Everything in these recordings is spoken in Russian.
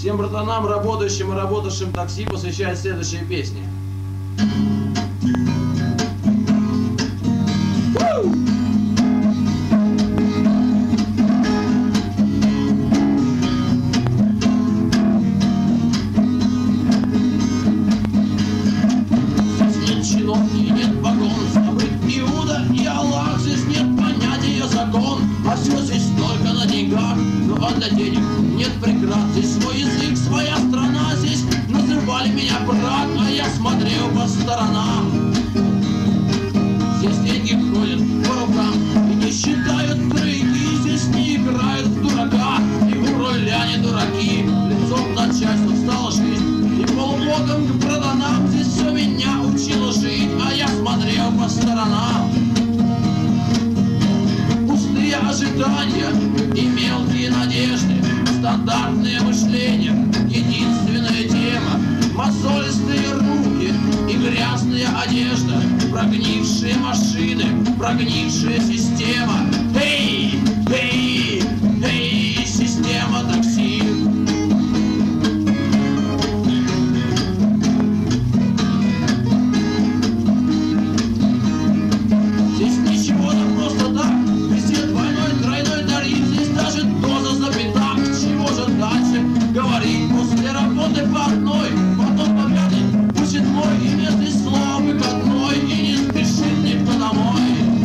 Всем братанам, работающим и работавшим такси, посвящает следующие песни. Здесь нет чинов и нет погон, забыт Иуда и Аллах, здесь нет понятия закон, а все здесь только на деньгах. Ну а для денег нет преград, здесь свой язык, своя страна, здесь называли меня брат, а я смотрел по сторонам. Здесь деньги ходят по рукам и не считают тройки, здесь не играют в дурака, и у руля не дураки. Лицом начальства стала жизнь, и полубогом к братанам здесь все меня учило жить, а я смотрел по сторонам. Пустые ожидания и мелкие надежды, стандартное мышление, единственная тема, мозолистые руки и грязная одежда, прогнившие машины, прогнившая система. Эй, эй, эй, система такси. Здесь ничего не просто так, везде двойной, тройной тариф, здесь даже доза запята. К чего же дальше говорить? После работы по одной, потом по пятой, по седьмой, и нет здесь слова выходной, и не спешит никто домой.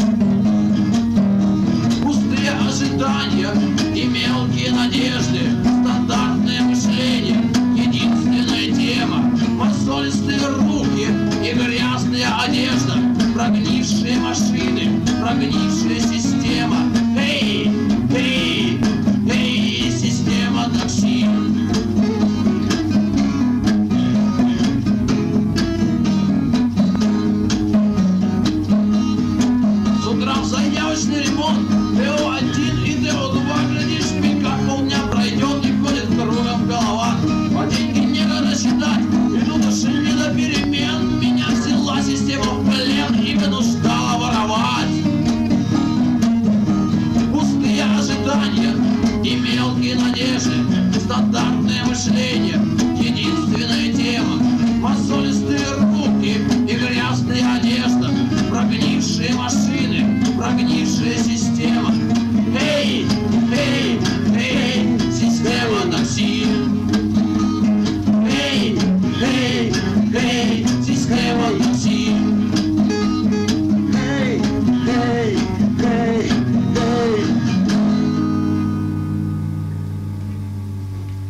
Пустые ожидания и мелкие надежды, стандартное мышление, единственная тема, мозолистые руки и грязная одежда, прогнившие машины, прогнившая система. Эй, эй, эй, система такси. С утра в заявочный ремонт, ТО-1 и ТО-2, глядишь, пика полдня пройдет и ходит кругом голова. А деньги некогда считать, идут уши не до перемен. Меня взяла система в плен и вынуждала воровать. Пустые ожидания и мелкие надежды, стандартное мышление,